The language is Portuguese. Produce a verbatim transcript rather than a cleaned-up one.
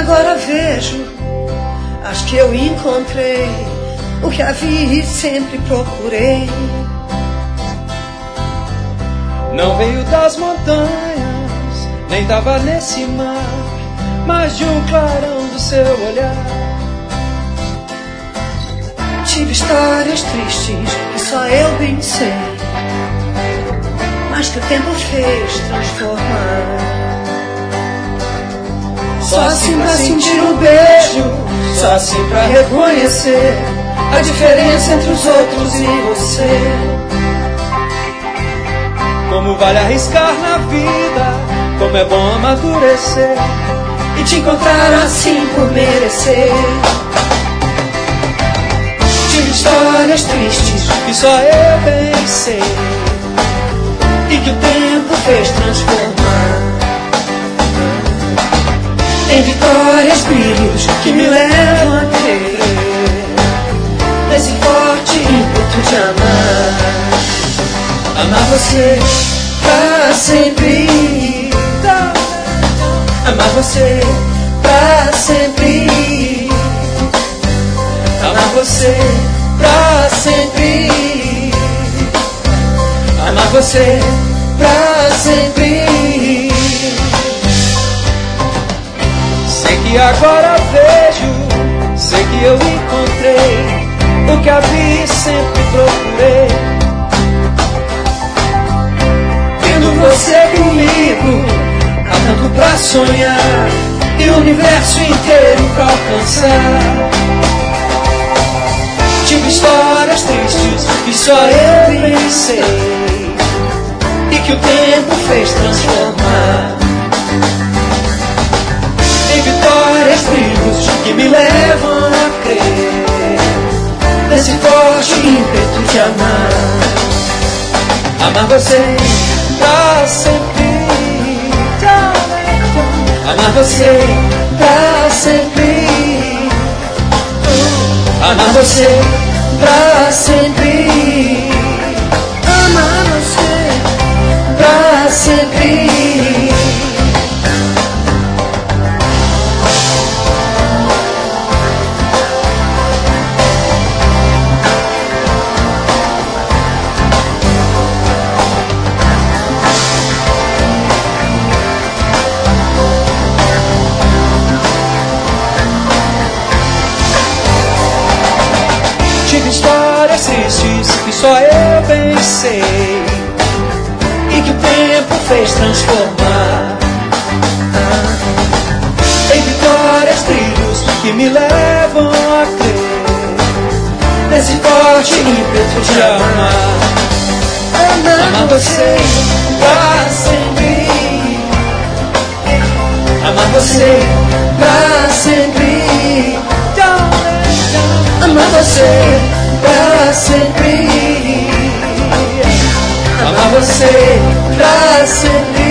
agora vejo, acho que eu encontrei o que havia e sempre procurei. Não veio das montanhas, nem tava nesse mar, mas de um clarão do seu olhar. Tive histórias tristes que só eu bem sei, mas que o tempo fez transformar. Só assim pra sentir o beijo, só assim pra reconhecer a diferença entre os outros e você. Como vale arriscar na vida, como é bom amadurecer e te encontrar assim por merecer. Tive histórias tristes que só eu bem sei e que o tempo fez transformar em vitórias, brilhos que me levam a crer nesse forte ímpeto de amar. Amar você pra sempre, amar você pra sempre, amar você pra sempre, amar você pra sempre. Sei que agora vejo, sei que eu encontrei o que havia e sempre procurei. Você comigo, há tanto pra sonhar e o universo inteiro pra alcançar. Tive histórias tristes que só eu bem sei e que o tempo fez transformar em vitórias, brilhos que me levam a crer nesse forte ímpeto de amar. Amar você pra sempre, amar você pra sempre, amar você pra sempre, amar você pra sempre. Histórias tristes que só eu bem sei e que o tempo fez transformar em vitórias, trilhos que me levam a crer nesse forte ímpeto de amar. Amar você pra sempre, amar você pra sempre, amar você pra sempre, amar você pra sempre.